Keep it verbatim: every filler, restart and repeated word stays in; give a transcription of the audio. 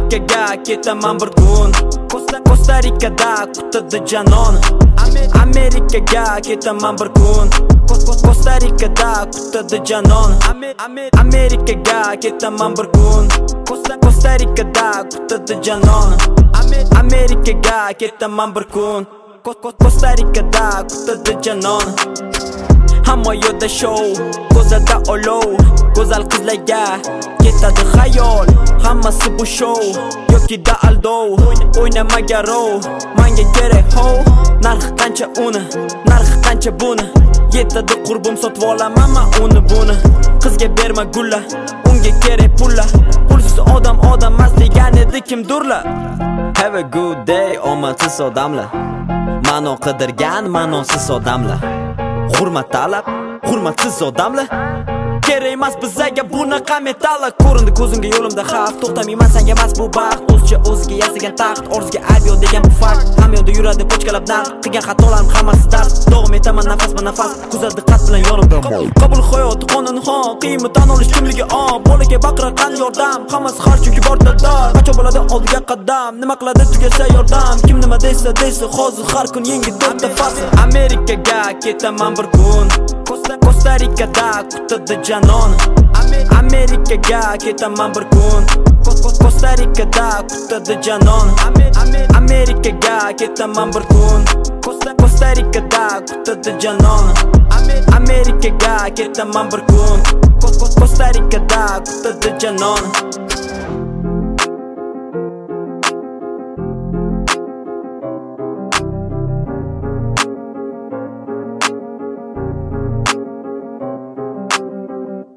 Amerikaga ketaman bir kun. Costa Rikada kutadi janon. Amerikaga ketaman bir kun. Costa Rikada kutadi janon. Amerikaga ketaman bir kun. Costa Rikada kutadi janon. Amerikaga ketaman bir kun. Costa Rikada kutadi janon. Hamma yo'da show, ko'zada olov, go'zal qizlarga ketadi xayol. Hammasi bu show yoki da aldov, o'ynamaga rov. Menga kerak ho, narxi qancha uni, narxi qancha buni. Yetadi qurbim sotib olaman men uni buni. Qizga berma gulla, unga kerak pulla. Pulsiz odam odam emas degan edi kimdirlar. Have a good day, omadsiz odamlar. Ma'no qidirgan ma'nosiz odamlar. Hurmat talab, hurmatsiz odamlar. Kerak emas bizga bunaqa metalllar. Ko'rindi ko'zimga yo'limda xavf, to'xtamayman senga emas bu baxt. O'zcha o'ziga yasagan taxt, orzuga aviyo degan bu fakt. Hamyonda yuradi pochkalab narx, qilgan xatolarim hammasi dars. Davom etaman nafasma nafas, kuzar diqqat bilan yonimda. Qabul hayot qonun xon, qiymat tan olish kimligi on. Bolaga baqirar qan yordam, hammasi har chunki bor dador. Qancha bo'ladi oldiga qadam, nima qiladi tugasa yordam. Kim nima desa desa, hozir har kun yangi dodda fasl. Amerikaga ketaman bir kun. Costa Rikada kutadi janon. Amerikaga ketaman bir kun. Costa Rikada kutadi janon. Amerikaga ketaman bir kun. Costa Rikada kutadi janon. Amerikaga ketaman bir kun. Costa Rikada kutadi janon.